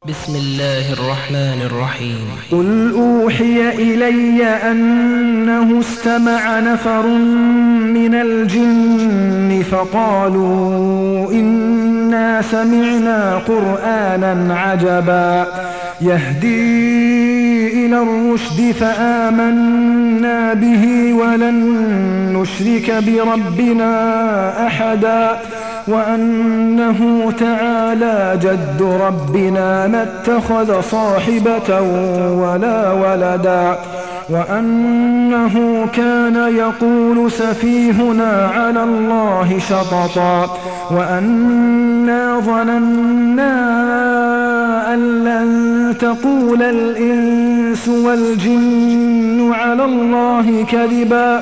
بسم الله الرحمن الرحيم. قل أوحي إلي أنه استمع نفر من الجن فقالوا إنا سمعنا قرآنا عجبا يهدي إلى الرشد فآمنا به ولن نشرك بربنا أحدا وأنه تعالى جد ربنا ما اتخذ صاحبة ولا ولدا وأنه كان يقول سفيهنا على الله شططا وأنا ظننا أن لن تقول الإنس والجن على الله كذبا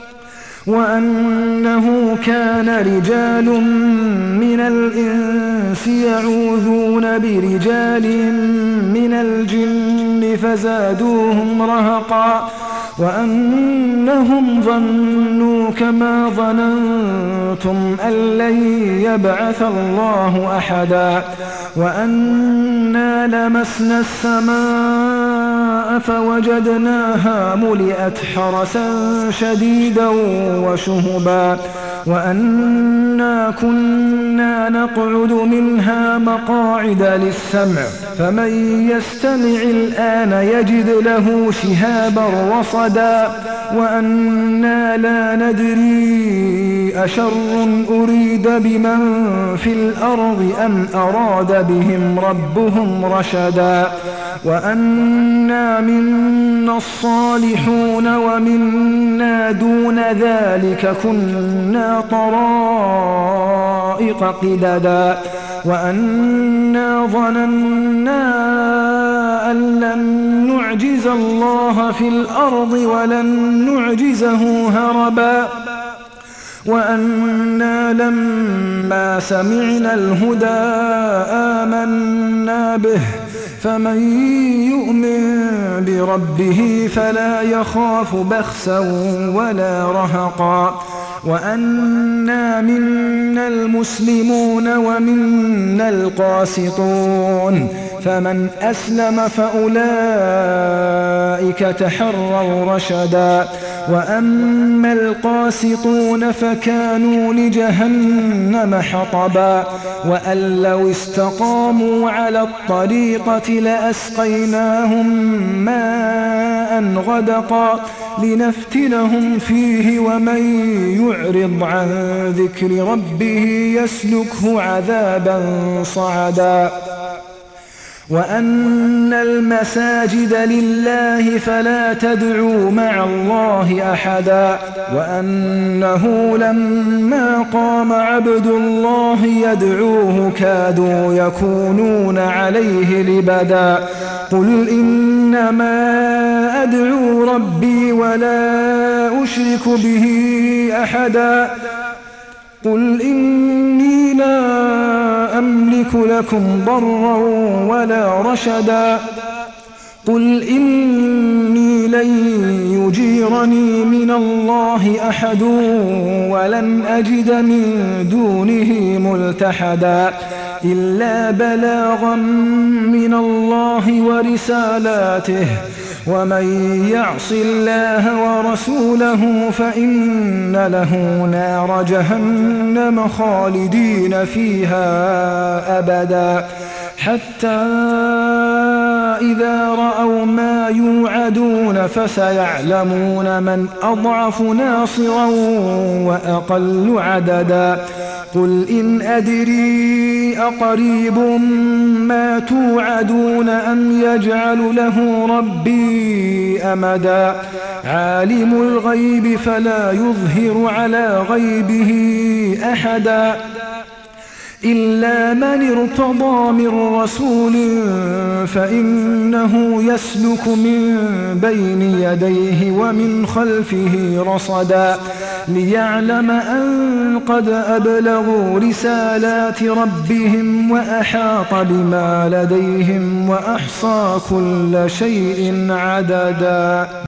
وأنه كان رجال من الإنس يعوذون برجال من الجن فزادوهم رهقا وأنهم ظنوا كما ظننتم أن لن يبعث الله أحدا وأنا لمسنا السماء فوجدناها ملئت حرسا شديدا وشهبا وأنا كنا نقعد منها مقاعد للسمع فمن يستمع الآن يجد له شهابا رصدا وأنا لا ندري أشر أريد بمن في الأرض أم أراد بهم ربهم رشدا وأنا منا الصالحون ومنا دون ذلك كنا طرائق قددا وأنا ظننا أن لن نعجز الله في الأرض ولن نعجزه هربا وأنا لما سمعنا الهدى آمنا به فمن يؤمن بربه فلا يخاف بخسا ولا رهقا وأنا منا المسلمون ومنا القاسطون فمن أسلم فأولئك تحروا رشدا وأما القاسطون فكانوا لجهنم حطبا وأن لو استقاموا على الطريقة لأسقيناهم ماء غدقا لنفتنهم فيه ومن يعرض عن ذكر ربه يسلكه عذابا صعدا وأن المساجد لله فلا تدعوا مع الله أحدا وأنه لما قام عبد الله يدعوه كادوا يكونون عليه لبدا قل إنما أدعو ربي ولا أشرك به أحدا قل إني لا أملك لكم ضرا ولا رشدا قل إني لن يجيرني من الله أحد ولن أجد من دونه ملتحدا إلا بلاغا من الله ورسالاته ومن يعص الله ورسوله فإن له نار جهنم خالدين فيها أبدا حتى إذا رأوا ما يوعدون فسيعلمون من أضعف ناصرا وأقل عددا قل إن أدري أقريب ما توعدون أم يجعل له ربي أمدا عالم الغيب فلا يظهر على غيبه أحدا إلا من ارتضى من رسول فإنه يسلك من بين يديه ومن خلفه رصدا ليعلم أن قد أبلغوا رسالات ربهم وأحاط بما لديهم وأحصى كل شيء عددا.